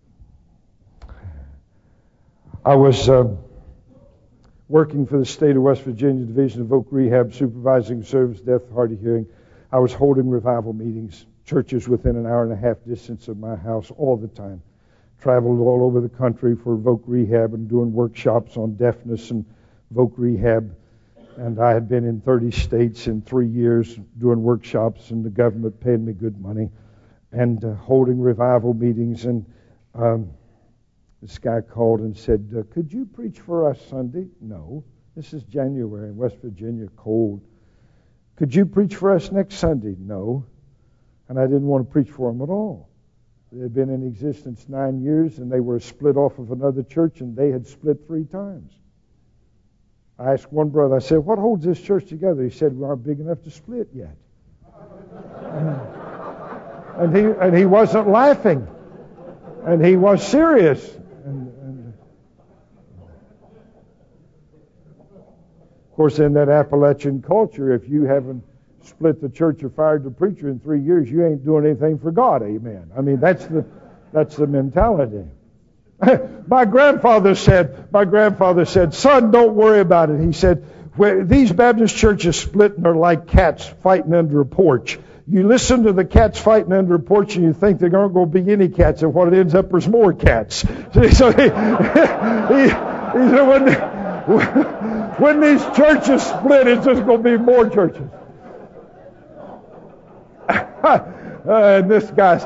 I was uh, working for the state of West Virginia Division of Voc Rehab, supervising service, deaf, hard of hearing. I was holding revival meetings, churches within an hour and a half distance of my house all the time. Traveled all over the country for Voc Rehab and doing workshops on deafness and Voc Rehab. And I had been in thirty states in three years doing workshops, and the government paid me good money, and uh, holding revival meetings. And um, this guy called and said, uh, could you preach for us Sunday? No. This is January in West Virginia, cold. Could you preach for us next Sunday? No. And I didn't want to preach for them at all. They had been in existence nine years, and they were split off of another church, and they had split three times. I asked one brother, I said, what holds this church together? He said, we aren't big enough to split yet. and he and he wasn't laughing. And he was serious. And, and of course, in that Appalachian culture, if you haven't split the church or fired the preacher in three years, you ain't doing anything for God, amen. I mean, that's the that's the mentality. My grandfather said, my grandfather said, son, don't worry about it. He said, where these Baptist churches splitting are like cats fighting under a porch. You listen to the cats fighting under a porch and you think there aren't going to be any cats, and what it ends up is more cats. So he, he, he said, when, when these churches split, it's just going to be more churches. uh, and this guy,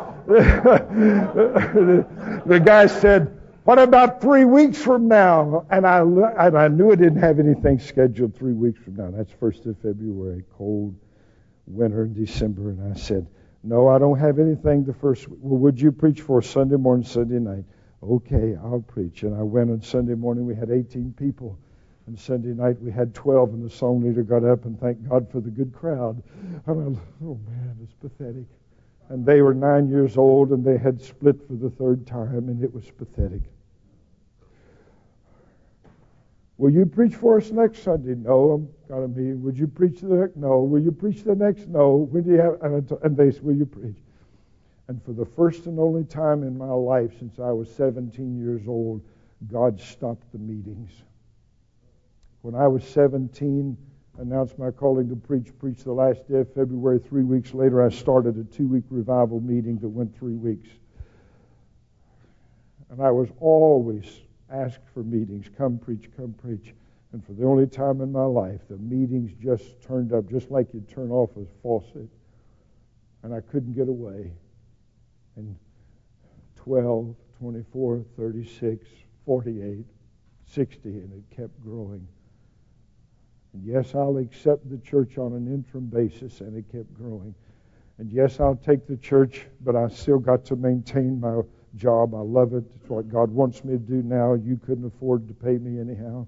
the, the guy said, what about three weeks from now? And I, and I knew I didn't have anything scheduled three weeks from now. That's first of February, cold winter in December. And I said, no, I don't have anything the first week. Well, would you preach for Sunday morning, Sunday night? Okay, I'll preach. And I went on Sunday morning. We had eighteen people. And Sunday night we had twelve. And the song leader got up and thanked God for the good crowd. And I, oh man, it's pathetic. And they were nine years old, and they had split for the third time, and it was pathetic. Will you preach for us next Sunday? No, I'm got a meeting. Would you preach the next? No. Will you preach the next? No. When do you have? And, I t- and they said, will you preach? And for the first and only time in my life since I was seventeen years old, God stopped the meetings. When I was seventeen, I announced my calling to preach, preached the last day of February. Three weeks later, I started a two-week revival meeting that went three weeks. And I was always asked for meetings. Come preach, come preach. And for the only time in my life, the meetings just turned up, just like you turn off a faucet. And I couldn't get away. And twelve, twenty-four, thirty-six, forty-eight, sixty, and it kept growing. And yes, I'll accept the church on an interim basis, and it kept growing. And yes, I'll take the church, but I still got to maintain my job. I love it. It's what God wants me to do now. You couldn't afford to pay me anyhow.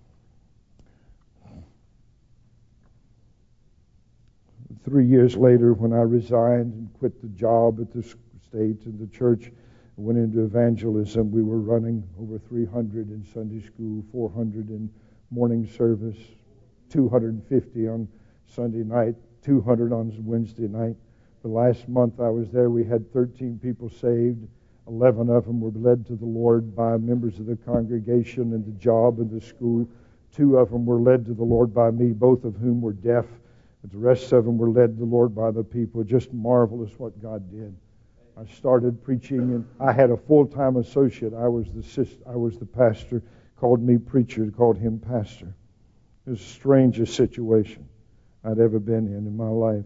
Three years later, when I resigned and quit the job at the state and the church, I went into evangelism. We were running over three hundred in Sunday school, four hundred in morning service, two hundred fifty on Sunday night, two hundred on Wednesday night. The last month I was there, we had thirteen people saved. eleven of them were led to the Lord by members of the congregation and the job and the school. Two of them were led to the Lord by me, both of whom were deaf. But the rest of them were led to the Lord by the people. Just marvelous what God did. I started preaching, and I had a full-time associate. I was the assist, I was the pastor. Called me preacher, called him pastor. It was the strangest situation I'd ever been in in my life.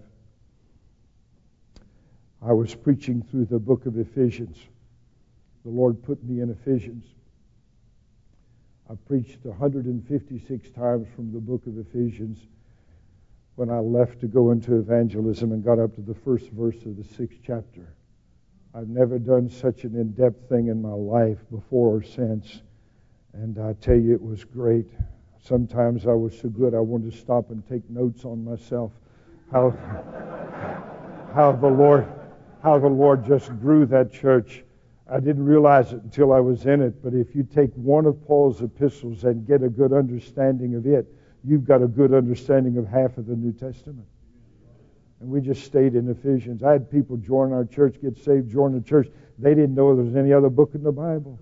I was preaching through the book of Ephesians. The Lord put me in Ephesians. I preached one hundred fifty-six times from the book of Ephesians when I left to go into evangelism and got up to the first verse of the sixth chapter. I've never done such an in-depth thing in my life before or since. And I tell you, it was great. Sometimes I was so good I wanted to stop and take notes on myself. How, how the Lord, how the Lord just grew that church. I didn't realize it until I was in it, but if you take one of Paul's epistles and get a good understanding of it, you've got a good understanding of half of the New Testament. And we just stayed in Ephesians. I had people join our church, get saved, join the church. They didn't know there was any other book in the Bible.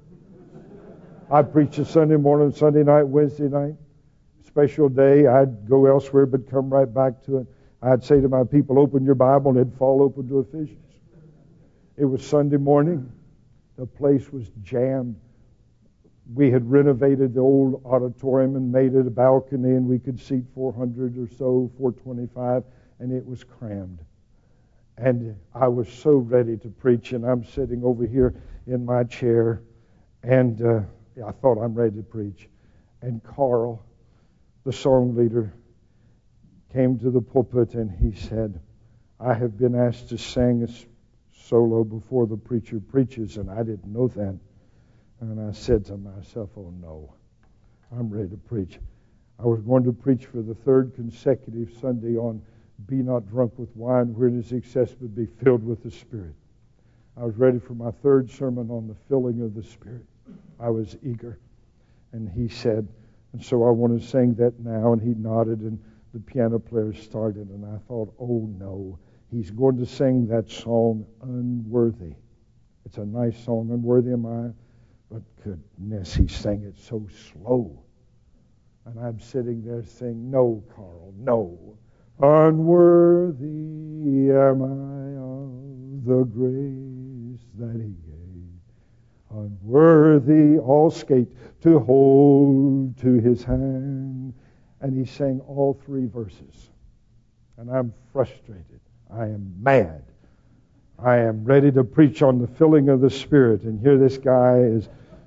I preached a Sunday morning, Sunday night, Wednesday night. Special day, I'd go elsewhere but come right back to it. I'd say to my people, open your Bible, and it'd fall open to Ephesians. It was Sunday morning. The place was jammed. We had renovated the old auditorium and made it a balcony, and we could seat four hundred or so, four twenty-five, and it was crammed. And I was so ready to preach, and I'm sitting over here in my chair, and uh, I thought I'm ready to preach. And Carl, the song leader, came to the pulpit, and he said, I have been asked to sing a solo before the preacher preaches, and I didn't know that. And I said to myself, oh no, I'm ready to preach. I was going to preach for the third consecutive Sunday on be not drunk with wine wherein is excess, but be filled with the Spirit. I was ready for my third sermon on the filling of the Spirit. I was eager. And he said, and so I want to sing that now. And he nodded, and the piano player started. And I thought, oh no, he's going to sing that song, Unworthy. It's a nice song, Unworthy Am I. But goodness, he sang it so slow. And I'm sitting there saying, no, Carl, no. Unworthy am I of the grace that he gave. Unworthy, all skate, to hold to his hand. And he sang all three verses. And I'm frustrated. I am mad. I am ready to preach on the filling of the Spirit. And here this guy is...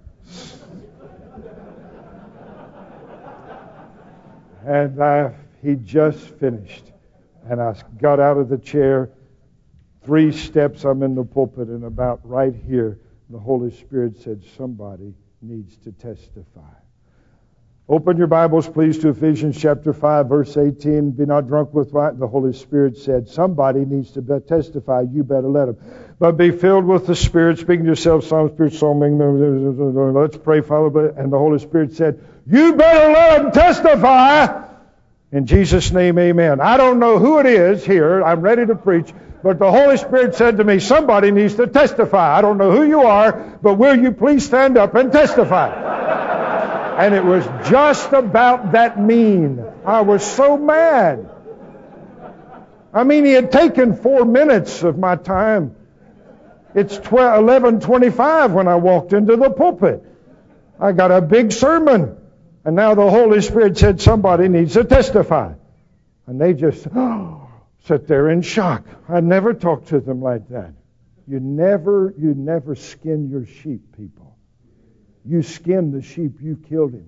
And I, he just finished. And I got out of the chair. Three steps, I'm in the pulpit, and about right here, the Holy Spirit said, somebody needs to testify. Open your Bibles, please, to Ephesians chapter five, verse eighteen. Be not drunk with wine. The Holy Spirit said, somebody needs to be- testify. You better let him. But be filled with the Spirit, speaking to yourself, Psalm, Spirit, Soul, let's pray, Father. And the Holy Spirit said, you better let him testify. In Jesus' name, amen. I don't know who it is here. I'm ready to preach. But the Holy Spirit said to me, somebody needs to testify. I don't know who you are, but will you please stand up and testify? And it was just about that mean. I was so mad. I mean, he had taken four minutes of my time. It's eleven twenty-five when I walked into the pulpit. I got a big sermon. And now the Holy Spirit said somebody needs to testify. And they just oh, sit there in shock. I never talked to them like that. You never, you never skin your sheep, people. You skin the sheep, you killed him.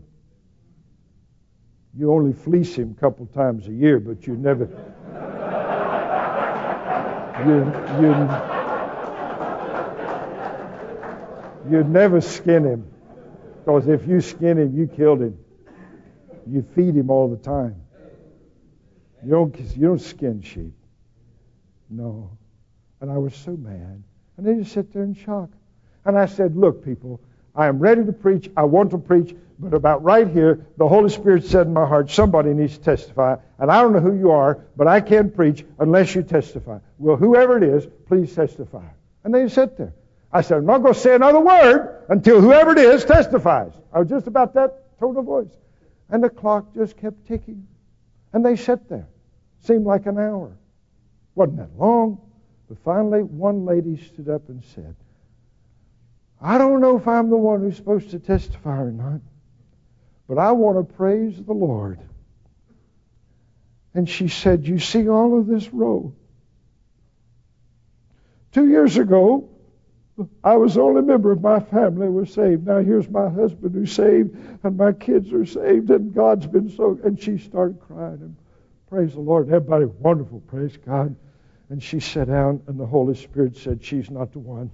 You only fleece him a couple times a year, but you never... you, you, you'd never skin him. Because if you skin him, you killed him. You feed him all the time. You don't, you don't skin sheep. No. And I was so mad. And they just sit there in shock. And I said, look, people, I am ready to preach. I want to preach. But about right here, the Holy Spirit said in my heart, somebody needs to testify. And I don't know who you are, but I can't preach unless you testify. Well, whoever it is, please testify. And they sit there. I said, I'm not going to say another word until whoever it is testifies. I was just about that tone of voice. And the clock just kept ticking. And they sat there. Seemed like an hour. Wasn't that long. But finally, one lady stood up and said, I don't know if I'm the one who's supposed to testify or not, but I want to praise the Lord. And she said, you see all of this row? Two years ago, I was the only member of my family who was saved. Now here's my husband who's saved, and my kids are saved, and God's been so... And she started crying, and praise the Lord. Everybody, wonderful, praise God. And she sat down, and the Holy Spirit said, she's not the one.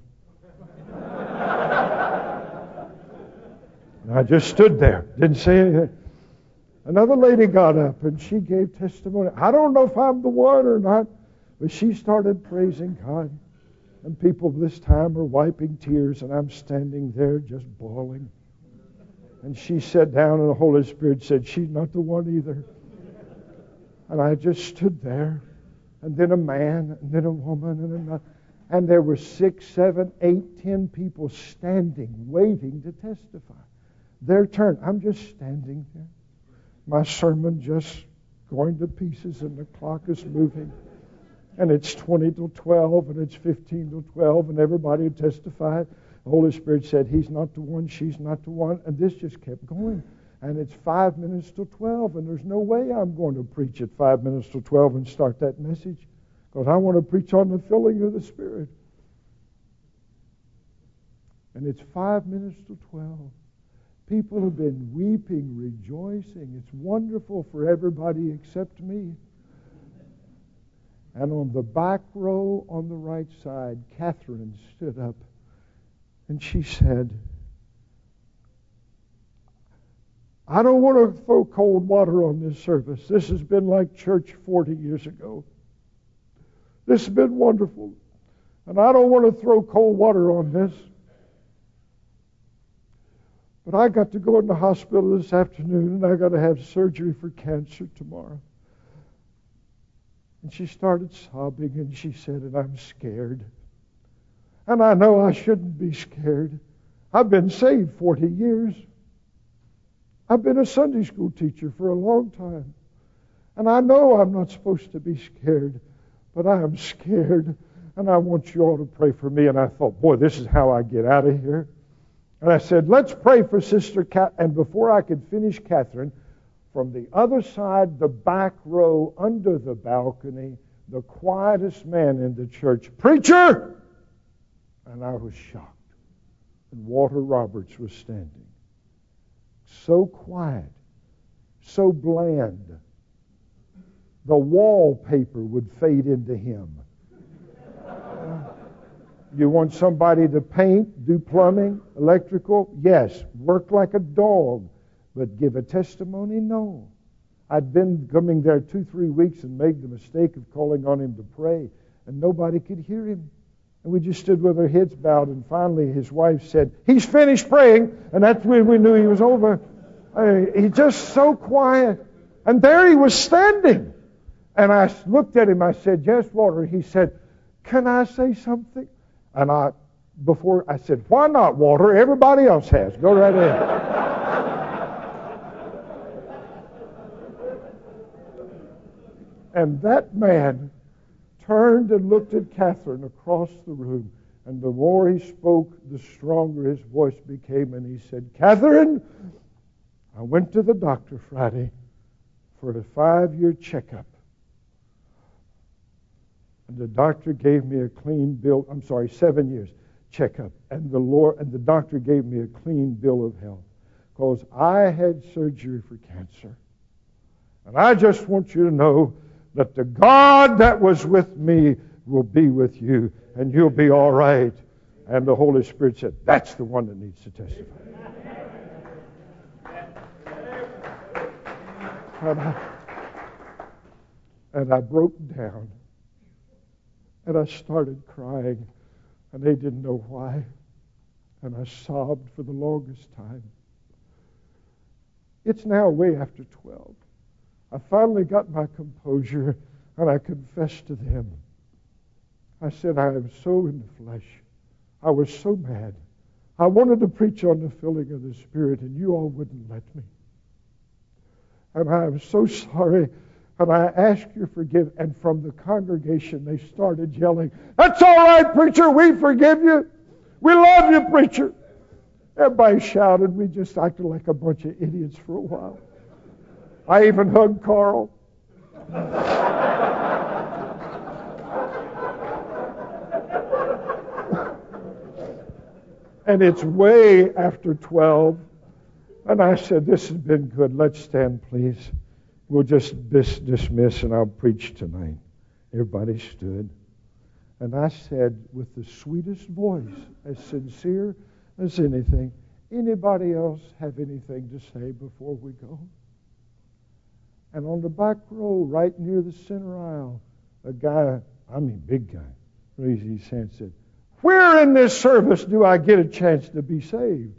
And I just stood there, didn't say anything. Another lady got up, and she gave testimony. I don't know if I'm the one or not, but she started praising God. And people this time are wiping tears, and I'm standing there just bawling. And she sat down, and the Holy Spirit said, she's not the one either. And I just stood there. And then a man, and then a woman, and another. And there were six, seven, eight, ten people standing, waiting to testify. Their turn. I'm just standing there. My sermon just going to pieces, and the clock is moving. And it's twenty till twelve, and it's fifteen till twelve, and everybody testified. The Holy Spirit said, he's not the one, she's not the one. And this just kept going. And it's five minutes till twelve, and there's no way I'm going to preach at five minutes till twelve and start that message. Because I want to preach on the filling of the Spirit. And it's five minutes till twelve. People have been weeping, rejoicing. It's wonderful for everybody except me. And on the back row on the right side, Catherine stood up and she said, I don't want to throw cold water on this service. This has been like church forty years ago. This has been wonderful. And I don't want to throw cold water on this. But I got to go in the hospital this afternoon, and I got to have surgery for cancer tomorrow. And she started sobbing, and she said, and I'm scared. And I know I shouldn't be scared. I've been saved forty years. I've been a Sunday school teacher for a long time. And I know I'm not supposed to be scared, but I am scared, and I want you all to pray for me. And I thought, boy, this is how I get out of here. And I said, let's pray for Sister Cat. And before I could finish, Catherine, from the other side, the back row, under the balcony, the quietest man in the church, preacher! And I was shocked. And Walter Roberts was standing. So quiet, so bland. The wallpaper would fade into him. You want somebody to paint, do plumbing, electrical? Yes. Work like a dog. But give a testimony? No. I'd been coming there two, three weeks and made the mistake of calling on him to pray, and nobody could hear him. And we just stood with our heads bowed, and finally his wife said, "He's finished praying," and that's when we knew he was over. I, he's just so quiet. And there he was standing. And I looked at him, I said, "Yes, Walter." He said, "Can I say something?" And I, before I said, "Why not, Walter? Everybody else has. Go right ahead." And that man turned and looked at Catherine across the room. And the more he spoke, the stronger his voice became. And he said, "Catherine, I went to the doctor Friday for a five-year checkup. And the doctor gave me a clean bill. I'm sorry, seven years checkup. And the Lord and the doctor gave me a clean bill of health because I had surgery for cancer. And I just want you to know that the God that was with me will be with you, and you'll be all right." And the Holy Spirit said, "That's the one that needs to testify." And I, and I broke down, and I started crying, and they didn't know why. And I sobbed for the longest time. It's now way after twelve. I finally got my composure, and I confessed to them. I said, "I am so in the flesh. I was so mad. I wanted to preach on the filling of the Spirit, and you all wouldn't let me. And I am so sorry, and I ask your forgiveness." And from the congregation, they started yelling, "That's all right, preacher. We forgive you. We love you, preacher." Everybody shouted. We just acted like a bunch of idiots for a while. I even hugged Carl. And it's way after twelve. And I said, "This has been good. Let's stand, please. We'll just dis- dismiss and I'll preach tonight." Everybody stood. And I said with the sweetest voice, as sincere as anything, "Anybody else have anything to say before we go?" And on the back row, right near the center aisle, a guy, I mean big guy, raised his hand and said, "Where in this service do I get a chance to be saved?"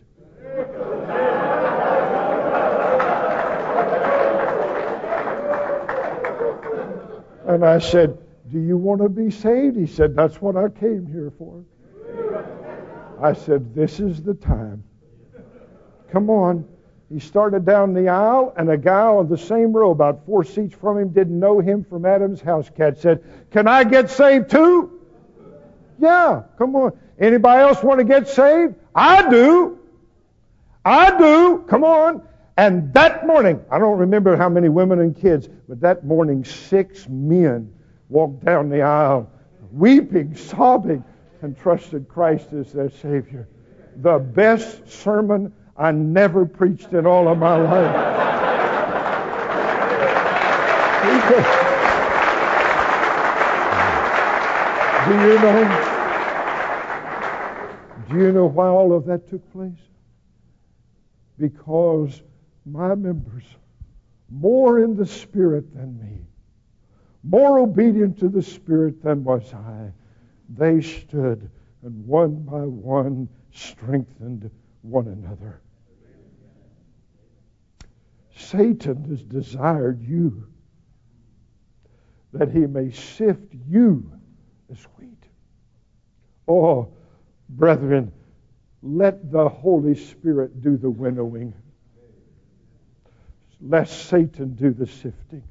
And I said, "Do you want to be saved?" He said, "That's what I came here for." I said, "This is the time. Come on." He started down the aisle, and a guy on the same row, about four seats from him, didn't know him from Adam's house cat, said, "Can I get saved too?" "Yeah, come on." "Anybody else want to get saved?" "I do. I do. Come on." And that morning, I don't remember how many women and kids, but that morning, six men walked down the aisle, weeping, sobbing, and trusted Christ as their Savior. The best sermon I never preached in all of my life. Do you know? Do you know why all of that took place? Because my members, more in the Spirit than me, more obedient to the Spirit than was I, they stood and one by one strengthened one another. Satan has desired you that he may sift you as wheat. Oh, brethren, let the Holy Spirit do the winnowing, lest Satan do the sifting.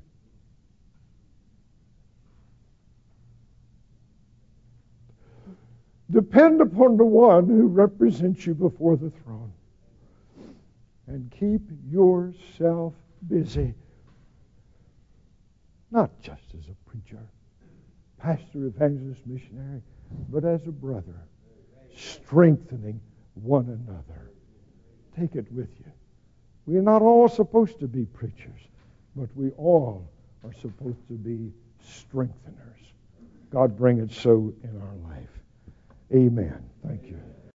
Depend upon the one who represents you before the throne. And keep yourself busy. Not just as a preacher, pastor, evangelist, missionary, but as a brother, strengthening one another. Take it with you. We are not all supposed to be preachers, but we all are supposed to be strengtheners. God bring it so in our life. Amen. Thank you.